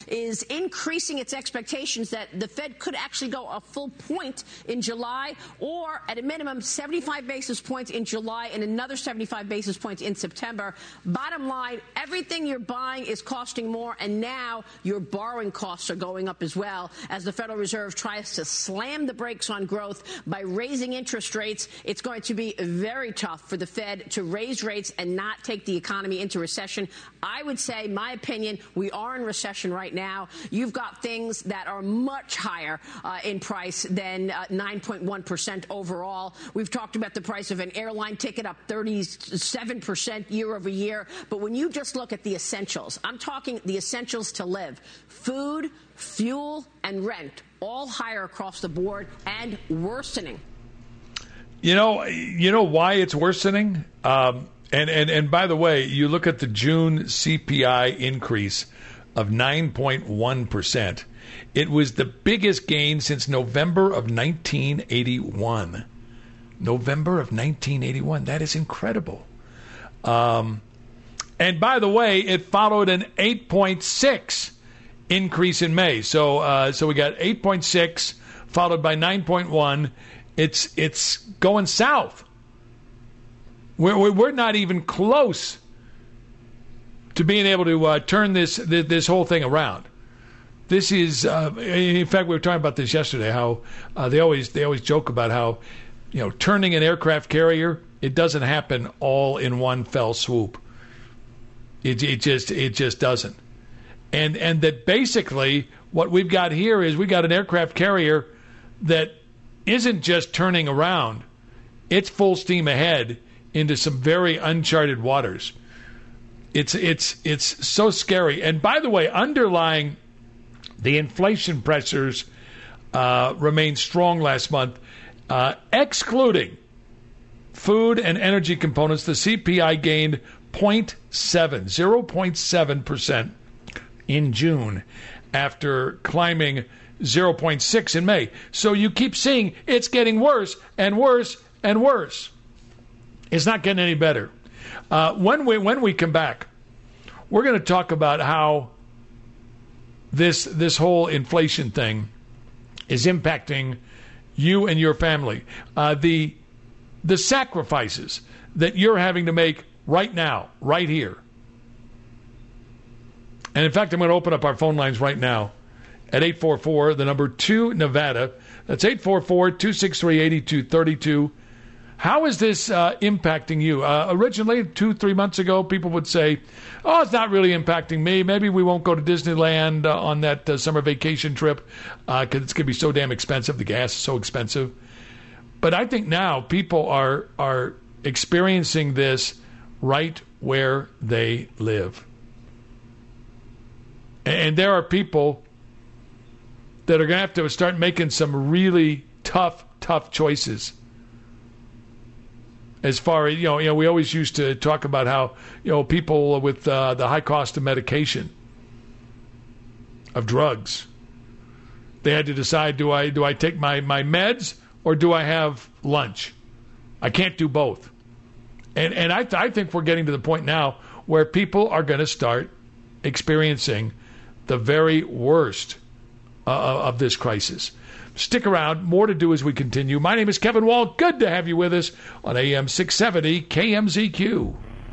is increasing its expectations that the Fed could actually go a full point in July, or at a minimum 75 basis points in July and another 75 basis points in September. Bottom line, everything you're buying is costing more, and now your borrowing costs are going up as well as the Federal Reserve tries to slam the brakes on growth by raising interest rates. It's going to be very tough for the Fed to raise rates and not take the economy into recession. I would say, my opinion, we are in recession right now. You've got things that are much higher in price than 9.1% overall. We've talked about the price of an airline ticket up 37% year over year. But when you just look at the essentials, I'm talking the essentials to live, food, fuel, and rent, all higher across the board and worsening. You know why it's worsening? And by the way, you look at the June CPI increase of 9.1%. It was the biggest gain since November of 1981. November of 1981. That is incredible. And by the way, it followed an 8.6 increase in May. So we got 8.6 followed by 9.1. It's going south. We're not even close to being able to turn this whole thing around. This is, in fact, we were talking about this yesterday. How they always joke about how, turning an aircraft carrier, it doesn't happen all in one fell swoop. It just doesn't. And that basically what we've got here is we got an aircraft carrier that isn't just turning around; it's full steam ahead into some very uncharted waters. It's so scary. And by the way, underlying the inflation pressures remained strong last month, excluding food and energy components. The CPI gained 0.7% in June after climbing 0.6 in May. So you keep seeing it's getting worse and worse and worse. It's not getting any better. When we come back, we're going to talk about how this whole inflation thing is impacting you and your family. The sacrifices that you're having to make right now, right here. And in fact, I'm going to open up our phone lines right now at 844, the number 2 Nevada. That's 844-263-8232. How is this impacting you? Originally, 2-3 months ago, people would say, oh, it's not really impacting me. Maybe we won't go to Disneyland on that summer vacation trip because it's going to be so damn expensive. The gas is so expensive. But I think now people are experiencing this right where they live. And there are people that are going to have to start making some really tough choices. As far as, we always used to talk about how, people with the high cost of medication, of drugs, they had to decide, do I take my meds or do I have lunch? I can't do both. And I think we're getting to the point now where people are going to start experiencing the very worst of this crisis. Stick around. More to do as we continue. My name is Kevin Wall. Good to have you with us on AM 670 KMZQ.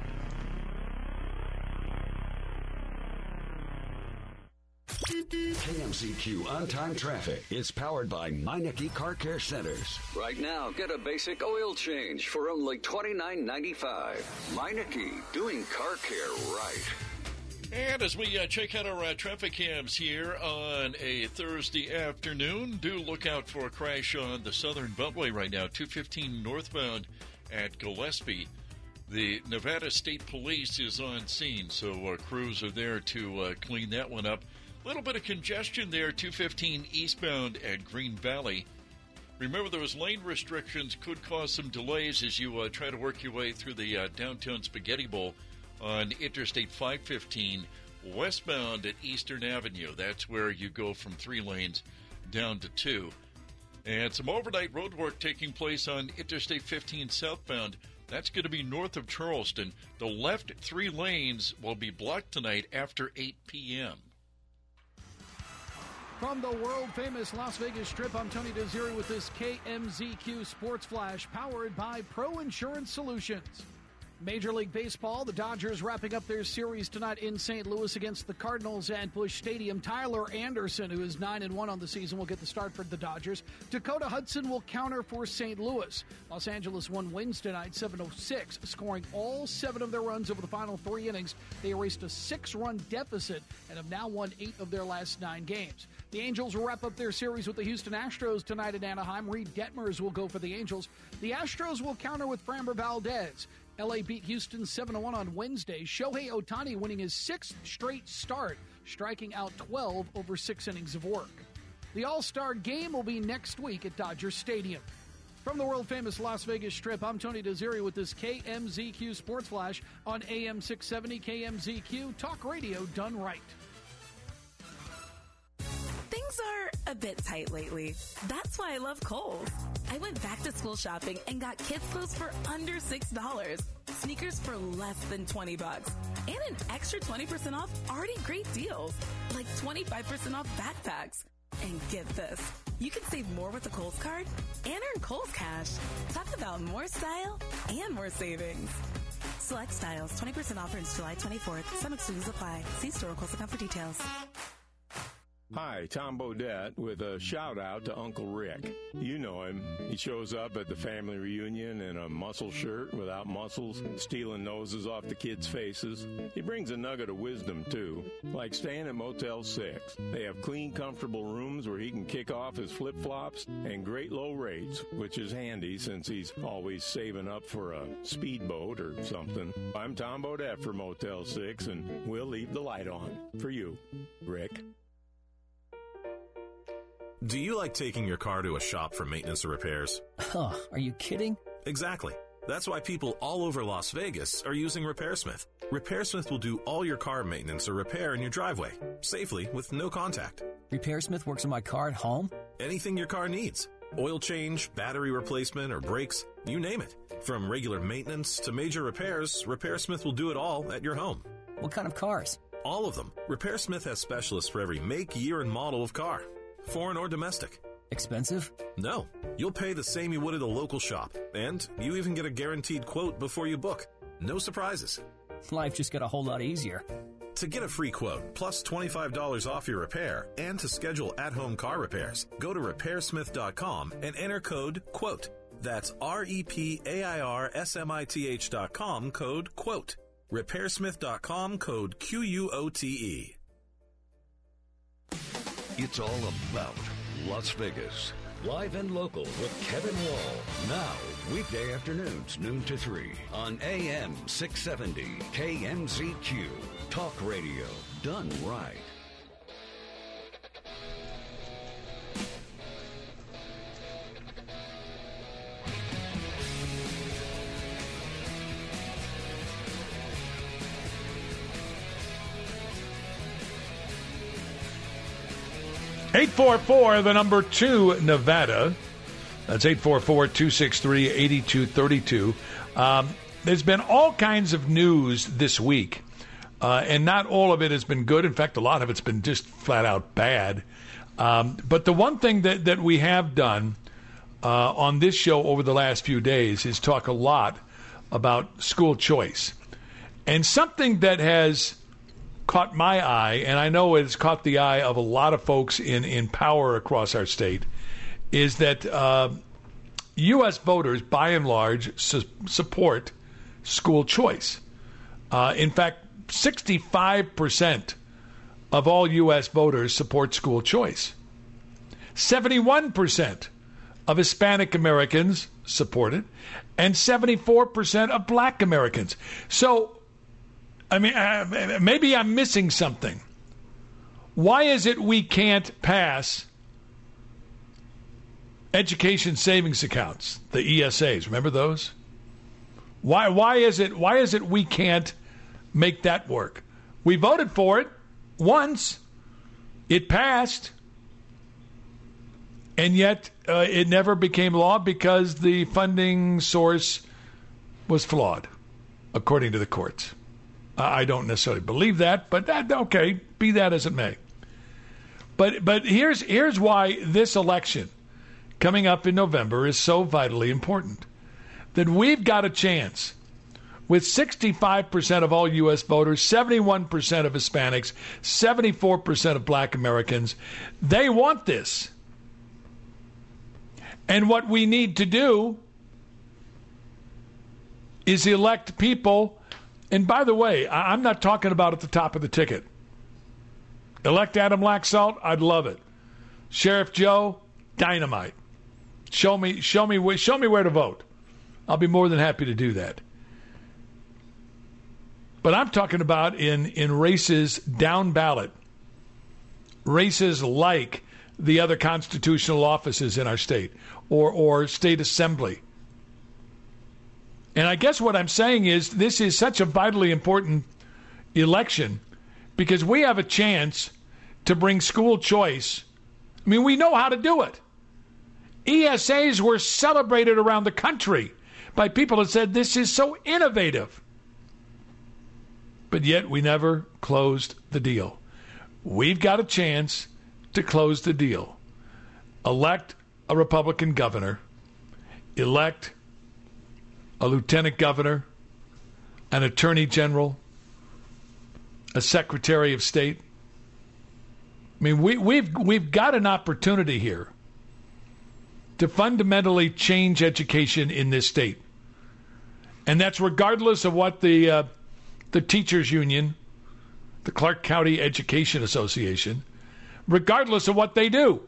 KMZQ On-Time Traffic is powered by Meineke Car Care Centers. Right now, get a basic oil change for only $29.95. Meineke, doing car care right. And as we check out our traffic cams here on a Thursday afternoon, do look out for a crash on the Southern Beltway right now, 215 northbound at Gillespie. The Nevada State Police is on scene, so crews are there to clean that one up. A little bit of congestion there, 215 eastbound at Green Valley. Remember, those lane restrictions could cause some delays as you try to work your way through the downtown Spaghetti Bowl on Interstate 515 westbound at Eastern Avenue. That's where you go from 3 lanes down to 2. And some overnight road work taking place on Interstate 15 southbound. That's going to be north of Charleston. The left 3 lanes will be blocked tonight after 8 p.m. From the world-famous Las Vegas Strip, I'm Tony Desiri with this KMZQ Sports Flash, powered by Pro Insurance Solutions. Major League Baseball, the Dodgers wrapping up their series tonight in St. Louis against the Cardinals at Busch Stadium. Tyler Anderson, who is 9-1 on the season, will get the start for the Dodgers. Dakota Hudson will counter for St. Louis. Los Angeles won Wednesday night 7-6, scoring all 7 of their runs over the final 3 innings. They erased a 6-run deficit and have now won 8 of their last 9 games. The Angels will wrap up their series with the Houston Astros tonight in Anaheim. Reed Detmers will go for the Angels. The Astros will counter with Framber Valdez. L.A. beat Houston 7-1 on Wednesday. Shohei Ohtani winning his 6th straight start, striking out 12 over 6 innings of work. The All-Star Game will be next week at Dodger Stadium. From the world-famous Las Vegas Strip, I'm Tony Desiri with this KMZQ Sports Flash on AM 670 KMZQ, talk radio done right. Things are a bit tight lately. That's why I love Kohl's. I went back to school shopping and got kids' clothes for under $6, sneakers for less than $20, and an extra 20% off already great deals, like 25% off backpacks. And get this, you can save more with a Kohl's card and earn Kohl's Cash. Talk about more style and more savings. Select styles, 20% offer ends July 24th. Some exclusions apply. See store or Kohl's account for details. Hi, Tom Bodette with a shout out to Uncle Rick. You know him. He shows up at the family reunion in a muscle shirt without muscles, stealing noses off the kids' faces. He brings a nugget of wisdom, too, like staying at Motel 6. They have clean, comfortable rooms where he can kick off his flip-flops and great low rates, which is handy since he's always saving up for a speedboat or something. I'm Tom Bodette for Motel 6, and we'll leave the light on for you, Rick. Do you like taking your car to a shop for maintenance or repairs? Huh, are you kidding? Exactly. That's why people all over Las Vegas are using RepairSmith. RepairSmith will do all your car maintenance or repair in your driveway, safely with no contact. RepairSmith works on my car at home? Anything your car needs. Oil change, battery replacement, or brakes, you name it. From regular maintenance to major repairs, RepairSmith will do it all at your home. What kind of cars? All of them. RepairSmith has specialists for every make, year, and model of car. Foreign or domestic. Expensive? No. You'll pay the same you would at a local shop. And you even get a guaranteed quote before you book. No surprises. Life just got a whole lot easier. To get a free quote, plus $25 off your repair, and to schedule at-home car repairs, go to RepairSmith.com and enter code QUOTE. That's RepairSmith.com, code QUOTE. RepairSmith.com, code QUOTE. It's all about Las Vegas. Live and local with Kevin Wall. Now, weekday afternoons, noon to 3 on AM 670 KMZQ. Talk radio done right. (844) the number 2 Nevada. That's 844-263-8232. There's been all kinds of news this week, and not all of it has been good. In fact, a lot of it's been just flat out bad. But the one thing that we have done on this show over the last few days is talk a lot about school choice. And something that has caught my eye, and I know it's caught the eye of a lot of folks in power across our state, is that U.S. voters, by and large, support school choice. In fact, 65% of all U.S. voters support school choice. 71% of Hispanic Americans support it, and 74% of Black Americans. So, I mean, maybe I'm missing something. Why is it we can't pass education savings accounts, the ESAs? Remember those? Why is it we can't make that work? We voted for it once. It passed. And yet it never became law because the funding source was flawed, according to the courts. I don't necessarily believe that, but okay, be that as it may. But here's why this election coming up in November is so vitally important. That we've got a chance with 65% of all U.S. voters, 71% of Hispanics, 74% of Black Americans. They want this. And what we need to do is elect people. And by the way, I'm not talking about at the top of the ticket. Elect Adam Laxalt, I'd love it. Sheriff Joe, dynamite. Show me where to vote. I'll be more than happy to do that. But I'm talking about in races down ballot, races like the other constitutional offices in our state or state assembly. And I guess what I'm saying is this is such a vitally important election because we have a chance to bring school choice. I mean, we know how to do it. ESAs were celebrated around the country by people that said this is so innovative. But yet we never closed the deal. We've got a chance to close the deal. Elect a Republican governor. Elect a lieutenant governor, an attorney general, a secretary of state. I mean, we've got an opportunity here to fundamentally change education in this state. And that's regardless of what the teachers union, the Clark County Education Association, regardless of what they do.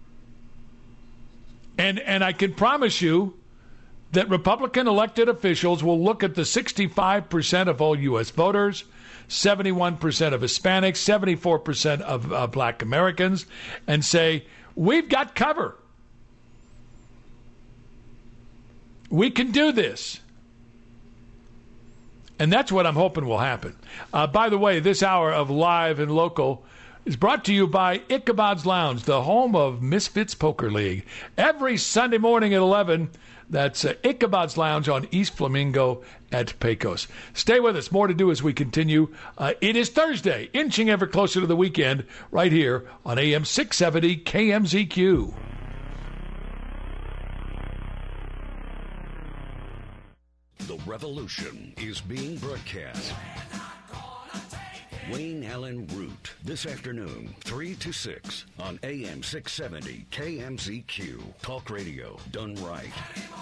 And I can promise you that Republican elected officials will look at the 65% of all U.S. voters, 71% of Hispanics, 74% of Black Americans, and say, we've got cover. We can do this. And that's what I'm hoping will happen. By the way, this hour of Live and Local is brought to you by Ichabod's Lounge, the home of Misfits Poker League. Every Sunday morning at 11, that's Ichabod's Lounge on East Flamingo at Pecos. Stay with us. More to do as we continue. It is Thursday, inching ever closer to the weekend, right here on AM 670 KMZQ. The revolution is being broadcast. Wayne Allen Root, this afternoon, 3 to 6 on AM 670 KMZQ. Talk radio done right.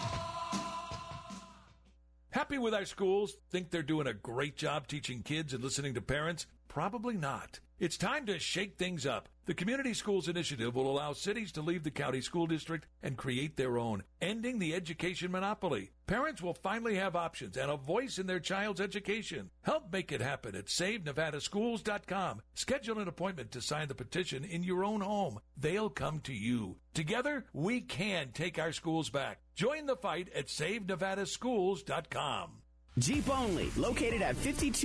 Happy with our schools? Think they're doing a great job teaching kids and listening to parents? Probably not. It's time to shake things up. The Community Schools Initiative will allow cities to leave the county school district and create their own, ending the education monopoly. Parents will finally have options and a voice in their child's education. Help make it happen at SaveNevadaSchools.com. Schedule an appointment to sign the petition in your own home. They'll come to you. Together, we can take our schools back. Join the fight at SaveNevadaSchools.com. Jeep Only, located at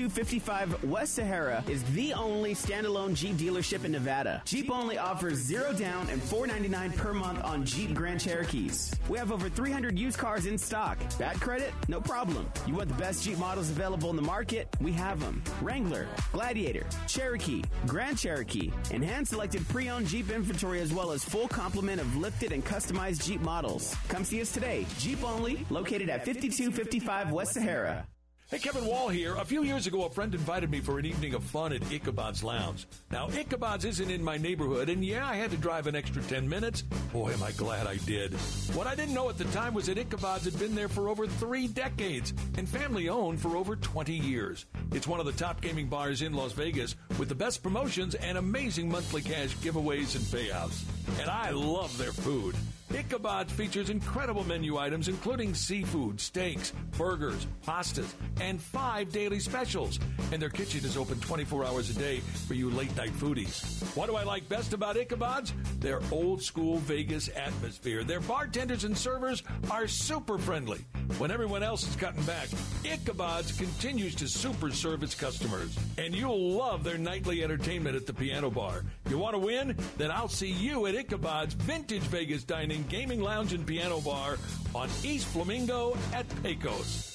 5255 West Sahara, is the only standalone Jeep dealership in Nevada. Jeep Only offers $0 down and $499 per month on Jeep Grand Cherokees. We have over 300 used cars in stock. Bad credit? No problem. You want the best Jeep models available in the market? We have them. Wrangler, Gladiator, Cherokee, Grand Cherokee, and hand-selected pre-owned Jeep inventory as well as full complement of lifted and customized Jeep models. Come see us today. Jeep Only, located at 5255 West Sahara. Hey, Kevin Wall here. A few years ago, a friend invited me for an evening of fun at Ichabod's Lounge. Now, Ichabod's isn't in my neighborhood, and yeah, I had to drive an extra 10 minutes. Boy, am I glad I did. What I didn't know at the time was that Ichabod's had been there for over 3 decades and family-owned for over 20 years. It's one of the top gaming bars in Las Vegas with the best promotions and amazing monthly cash giveaways and payouts. And I love their food. Ichabod's features incredible menu items including seafood, steaks, burgers, pastas, and 5 daily specials. And their kitchen is open 24 hours a day for you late-night foodies. What do I like best about Ichabod's? Their old-school Vegas atmosphere. Their bartenders and servers are super friendly. When everyone else is cutting back, Ichabod's continues to super serve its customers. And you'll love their nightly entertainment at the piano bar. You want to win? Then I'll see you at Ichabod's Vintage Vegas Dining, Gaming Lounge, and Piano Bar on East Flamingo at Pecos.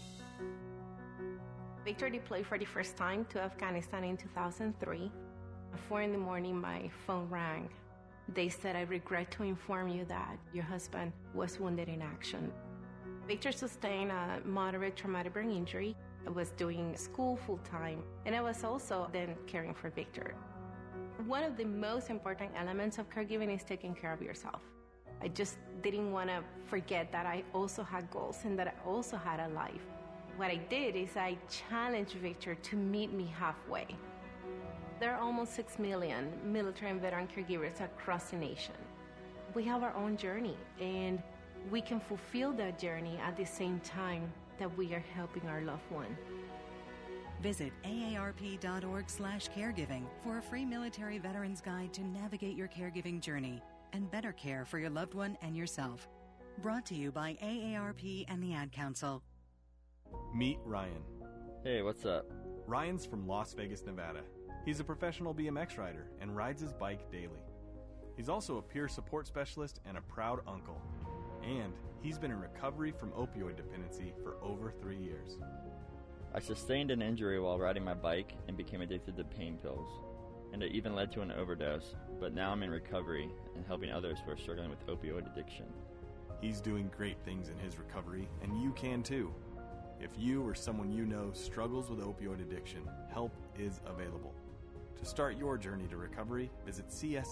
Victor deployed for the first time to Afghanistan in 2003. 4 in the morning, my phone rang. They said, "I regret to inform you that your husband was wounded in action." Victor sustained a moderate traumatic brain injury. I was doing school full-time, and I was also then caring for Victor. One of the most important elements of caregiving is taking care of yourself. I just didn't want to forget that I also had goals and that I also had a life. What I did is I challenged Victor to meet me halfway. There are almost 6 million military and veteran caregivers across the nation. We have our own journey, and we can fulfill that journey at the same time that we are helping our loved one. Visit aarp.org/caregiving for a free military veterans guide to navigate your caregiving journey and better care for your loved one and yourself. Brought to you by AARP and the Ad Council. Meet Ryan. Hey, what's up? Ryan's from Las Vegas, Nevada. He's a professional BMX rider and rides his bike daily. He's also a peer support specialist and a proud uncle. And he's been in recovery from opioid dependency for over 3 years. I sustained an injury while riding my bike and became addicted to pain pills. And it even led to an overdose, but now I'm in recovery and helping others who are struggling with opioid addiction. He's doing great things in his recovery, and you can too. If you or someone you know struggles with opioid addiction, help is available. To start your journey to recovery, visit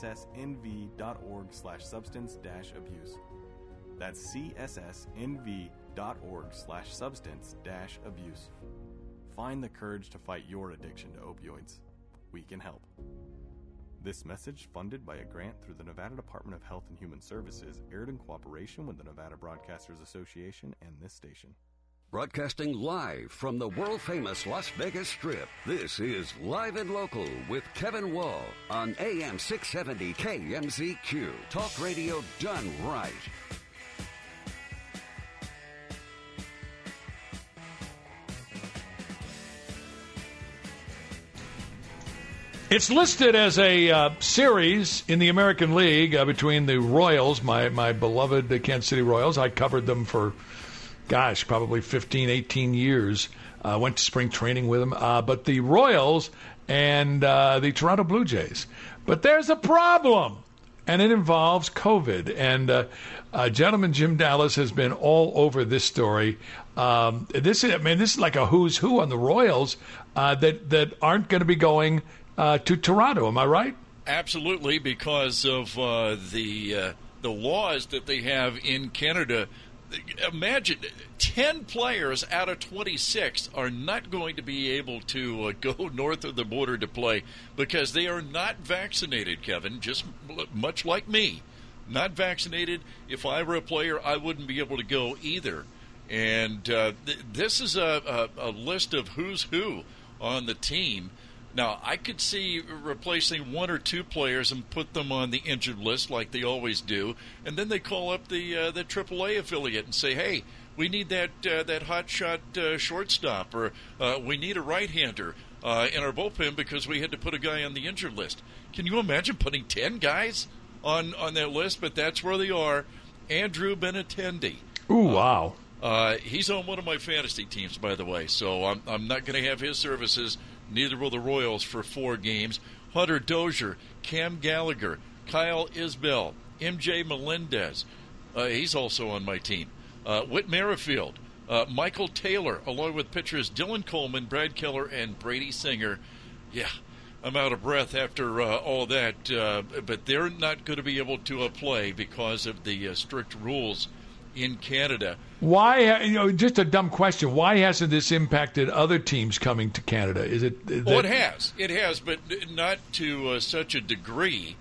cssnv.org/substance-abuse. That's cssnv.org/substance-abuse. Find the courage to fight your addiction to opioids. We can help. This message, funded by a grant through the Nevada Department of Health and Human Services, aired in cooperation with the Nevada Broadcasters Association and this station. Broadcasting live from the world-famous Las Vegas Strip, this is Live and Local with Kevin Wall on AM 670 KMZQ. Talk radio done right. It's listed as a series in the American League between the Royals, my beloved Kansas City Royals. I covered them for, probably 15, 18 years. Went to spring training with them. But the Royals and the Toronto Blue Jays. But there's a problem, and it involves COVID. And gentleman Jim Dallas has been all over this story. This is like a who's who on the Royals that aren't going to be going to Toronto. Am I right? Absolutely, because of the laws that they have in Canada. Imagine 10 players out of 26 are not going to be able to go north of the border to play because they are not vaccinated, Kevin, just much like me. Not vaccinated. If I were a player, I wouldn't be able to go either. And this is a list of who's who on the team. Now, I could see replacing 1 or 2 players and put them on the injured list like they always do, and then they call up the AAA affiliate and say, hey, we need that hotshot shortstop, or we need a right-hander in our bullpen because we had to put a guy on the injured list. Can you imagine putting 10 guys on that list? But that's where they are. Andrew Benintendi. Ooh, wow. He's on one of my fantasy teams, by the way, so I'm not going to have his services. Neither will the Royals for 4 games. Hunter Dozier, Cam Gallagher, Kyle Isbell, MJ Melendez. He's also on my team. Whit Merrifield, Michael Taylor, along with pitchers Dylan Coleman, Brad Keller, and Brady Singer. Yeah, I'm out of breath after all that, but they're not going to be able to play because of the strict rules in Canada. Why, just a dumb question, why hasn't this impacted other teams coming to Canada? Is it it has. It has, but not to such a degree.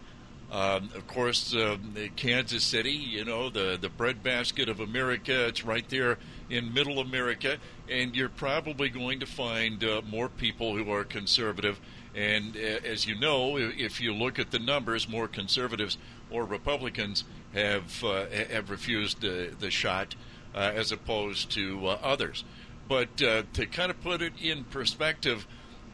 Of course, Kansas City, the breadbasket of America, it's right there in middle America, and you're probably going to find more people who are conservative. And as you know, if you look at the numbers, more conservatives or Republicans have refused the shot as opposed to others. But to kind of put it in perspective,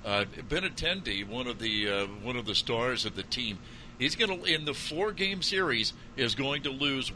Benintendi, one of the stars of the team, he's going to, in the 4-game series, is going to lose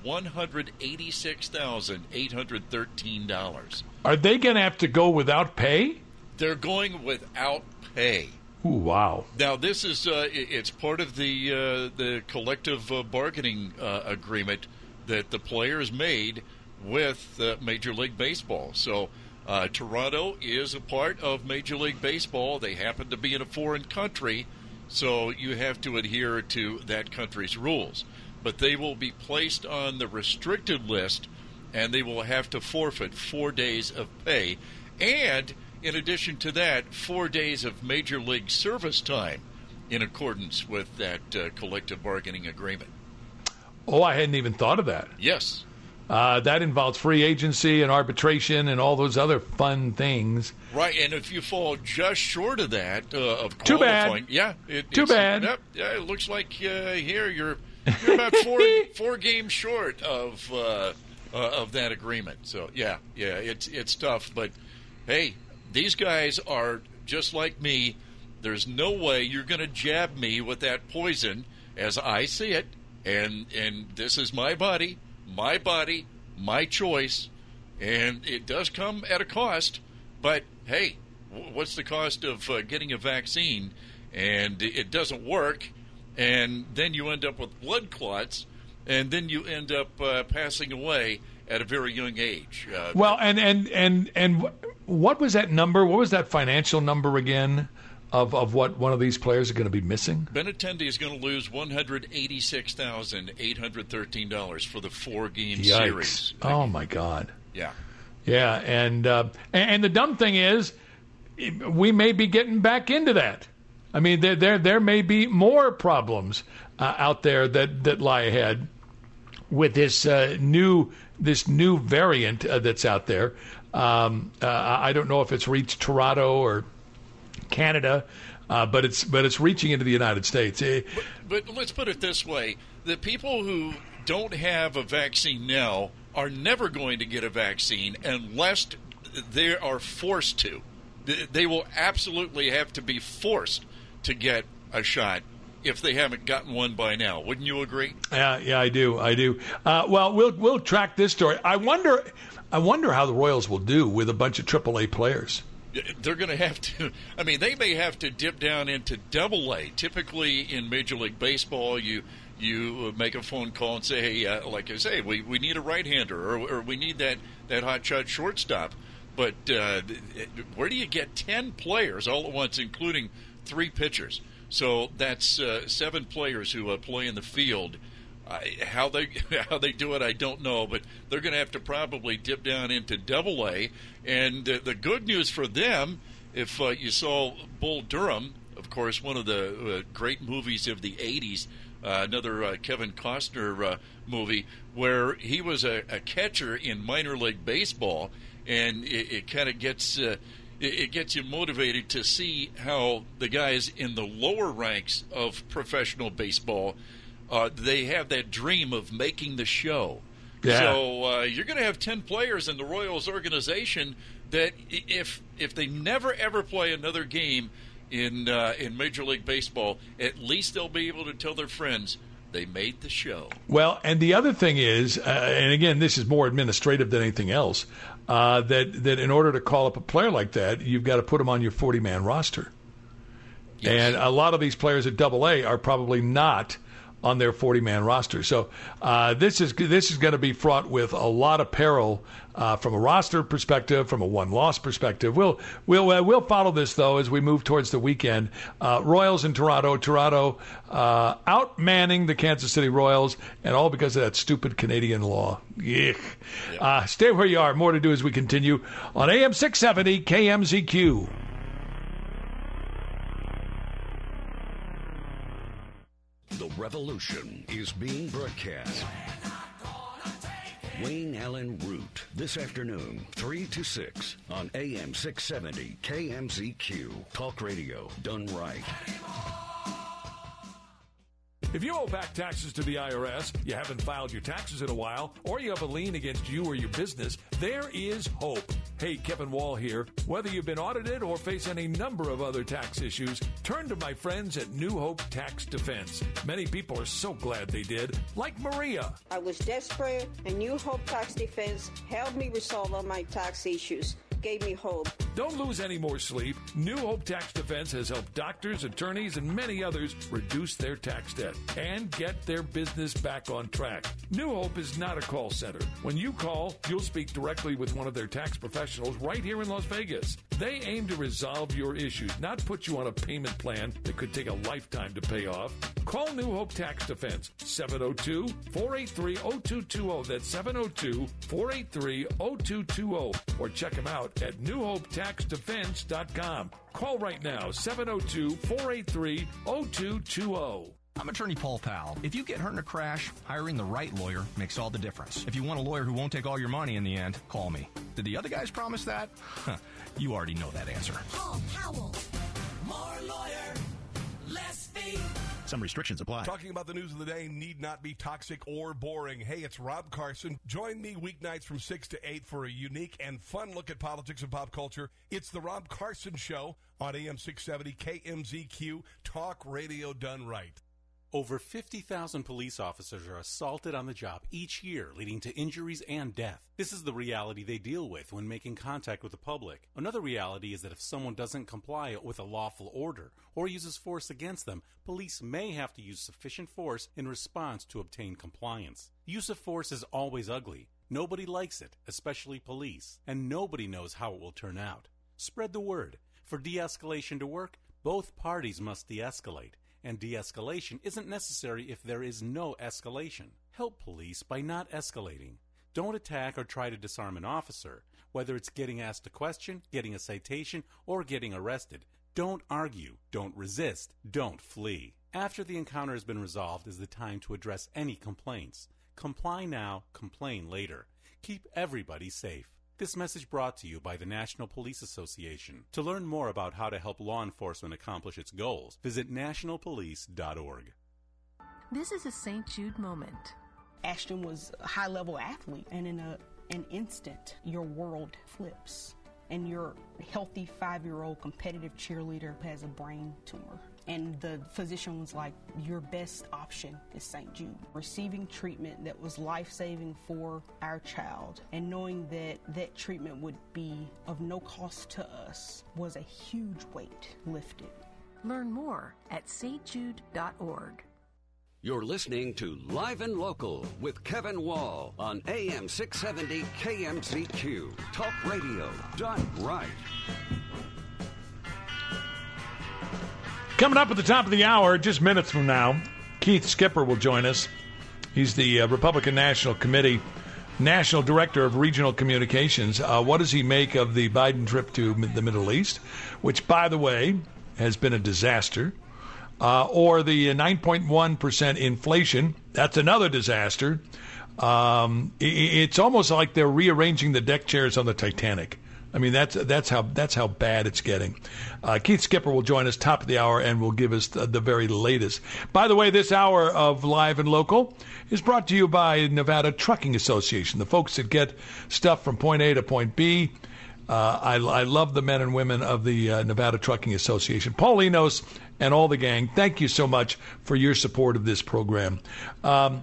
$186,813. Are they going to have to go without pay? They're going without pay. Ooh, wow. Now, this is it's part of the collective bargaining agreement that the players made with Major League Baseball. So Toronto is a part of Major League Baseball. They happen to be in a foreign country, so you have to adhere to that country's rules. But they will be placed on the restricted list, and they will have to forfeit 4 days of pay. And in addition to that, 4 days of Major League service time in accordance with that collective bargaining agreement. Oh, I hadn't even thought of that. Yes. That involves free agency and arbitration and all those other fun things. Right, and if you fall just short of that, of Too qualifying, bad. Too bad. Yeah, it looks like here you're about four games short of that agreement. So yeah, it's tough. But hey, these guys are just like me. There's no way you're going to jab me with that poison, as I see it. And this is my body, my choice, and it does come at a cost. But hey, what's the cost of getting a vaccine and it doesn't work, and then you end up with blood clots, and then you end up passing away at a very young age? Well, and what was that number? What was that financial number again? Of what one of these players are going to be missing? Benintendi is going to lose $186,813 for the 4-game Yikes. series. Oh my God! Yeah, and the dumb thing is, we may be getting back into that. I mean, there may be more problems out there that lie ahead with this new variant that's out there. I don't know if it's reached Toronto or Canada, but it's reaching into the United States. But let's put it this way: the people who don't have a vaccine now are never going to get a vaccine unless they are forced to. They will absolutely have to be forced to get a shot if they haven't gotten one by now. Wouldn't you agree? Yeah, I do. Well, we'll track this story. I wonder how the Royals will do with a bunch of AAA players. They're going to have to. I mean, they may have to dip down into Double-A. Typically, in Major League Baseball, you make a phone call and say, hey, like I say, we need a right-hander, or we need that hot-shot shortstop. But where do you get 10 players all at once, including 3 pitchers? So that's 7 players who play in the field. How they do it, I don't know, but they're going to have to probably dip down into Double-A. And the good news for them, if you saw Bull Durham, of course, one of the great movies of the 80s, another Kevin Costner movie, where he was a catcher in minor league baseball, and it kind of gets it gets you motivated to see how the guys in the lower ranks of professional baseball, they have that dream of making the show. Yeah. So you're going to have 10 players in the Royals organization that if they never ever play another game in Major League Baseball, at least they'll be able to tell their friends they made the show. Well, and the other thing is, and again, this is more administrative than anything else, that in order to call up a player like that, you've got to put them on your 40-man roster. Yes. And a lot of these players at Double-A are probably not on their 40-man roster. So this is going to be fraught with a lot of peril from a roster perspective, from a one-loss perspective. We'll follow this though as we move towards the weekend. Royals in Toronto. Toronto outmanning the Kansas City Royals, and all because of that stupid Canadian law. Yuck. Yeah. Stay where you are. More to do as we continue on AM 670 KMZQ. The revolution is being broadcast. Wayne Allen Root, this afternoon, 3 to 6 on AM 670 KMZQ. Talk radio done right. If you owe back taxes to the IRS, you haven't filed your taxes in a while, or you have a lien against you or your business, there is hope. Hey, Kevin Wall here. Whether you've been audited or face any number of other tax issues, turn to my friends at New Hope Tax Defense. Many people are so glad they did, like Maria. I was desperate, and New Hope Tax Defense helped me resolve all my tax issues. gave me hope. Don't lose any more sleep. New Hope Tax Defense has helped doctors, attorneys, and many others reduce their tax debt and get their business back on track. New Hope is not a call center. When you call, you'll speak directly with one of their tax professionals right here in Las Vegas. They aim to resolve your issues, not put you on a payment plan that could take a lifetime to pay off. Call New Hope Tax Defense, 702-483-0220. That's 702-483-0220. Or check them out at newhopetaxdefense.com. Call right now, 702-483-0220. I'm attorney Paul Powell. If you get hurt in a crash, hiring the right lawyer makes all the difference. If you want a lawyer who won't take all your money in the end, call me. Did the other guys promise that? You already know that answer. Paul Powell. More lawyer, less fee. Some restrictions apply. Talking about the news of the day need not be toxic or boring. Hey, it's Rob Carson. Join me weeknights from 6 to 8 for a unique and fun look at politics and pop culture. It's the Rob Carson Show on AM 670 KMZQ, talk radio done right. Over 50,000 police officers are assaulted on the job each year, leading to injuries and death. This is the reality they deal with when making contact with the public. Another reality is that if someone doesn't comply with a lawful order or uses force against them, police may have to use sufficient force in response to obtain compliance. Use of force is always ugly. Nobody likes it, especially police, and nobody knows how it will turn out. Spread the word. For de-escalation to work, both parties must de-escalate. And de-escalation isn't necessary if there is no escalation. Help police by not escalating. Don't attack or try to disarm an officer. Whether it's getting asked a question, getting a citation, or getting arrested, don't argue, don't resist, don't flee. After the encounter has been resolved is the time to address any complaints. Comply now, complain later. Keep everybody safe. This message brought to you by the National Police Association. To learn more about how to help law enforcement accomplish its goals, visit nationalpolice.org. This is a St. Jude moment. Ashton was a high-level athlete, and in an instant, your world flips. And your healthy 5-year-old competitive cheerleader has a brain tumor. And the physician was like, your best option is St. Jude. Receiving treatment that was life-saving for our child and knowing that that treatment would be of no cost to us was a huge weight lifted. Learn more at stjude.org. You're listening to Live and Local with Kevin Wall on AM 670 KMZQ. Talk radio done right. Coming up at the top of the hour, just minutes from now, Keith Skipper will join us. He's the Republican National Committee National Director of Regional Communications. What does he make of the Biden trip to the Middle East, which, by the way, has been a disaster? Or the 9.1% inflation, that's another disaster. It's almost like they're rearranging the deck chairs on the Titanic. I mean, that's how bad it's getting. Keith Skipper will join us top of the hour and will give us the very latest. By the way, this hour of Live and Local is brought to you by Nevada Trucking Association, the folks that get stuff from point A to point B. I love the men and women of the Nevada Trucking Association. Paul Enos and all the gang, thank you so much for your support of this program. The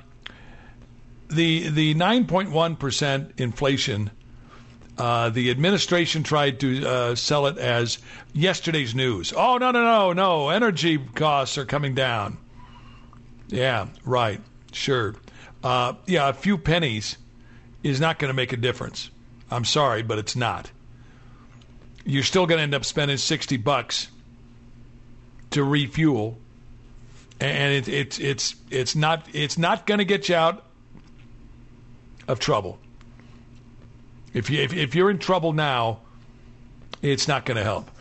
9.1% inflation, the administration tried to sell it as yesterday's news. Oh, no. Energy costs are coming down. Yeah, right. Sure. A few pennies is not going to make a difference. I'm sorry, but it's not. You're still going to end up spending $60 to refuel, and it's not going to get you out of trouble. If you're in trouble now, it's not going to help.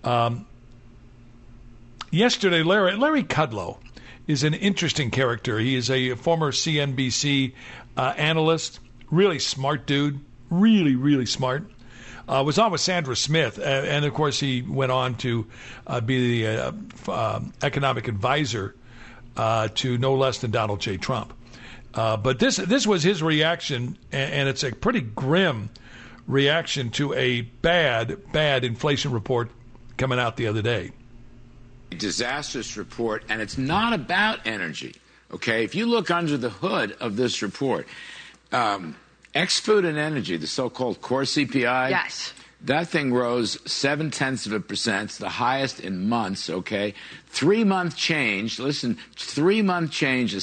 Yesterday, Larry Kudlow is an interesting character. He is a former CNBC analyst, really smart dude, really, really smart. Was on with Sandra Smith, and of course he went on to be the economic advisor to no less than Donald J. Trump. But this was his reaction, and it's a pretty grim reaction to a bad inflation report coming out the other day. Disastrous report, and it's not about energy. Okay, if you look under the hood of this report, ex-food and energy, the so-called core CPI, yes, That thing rose 0.7%. It's the highest in months, okay? 3-month change, listen, 3-month change is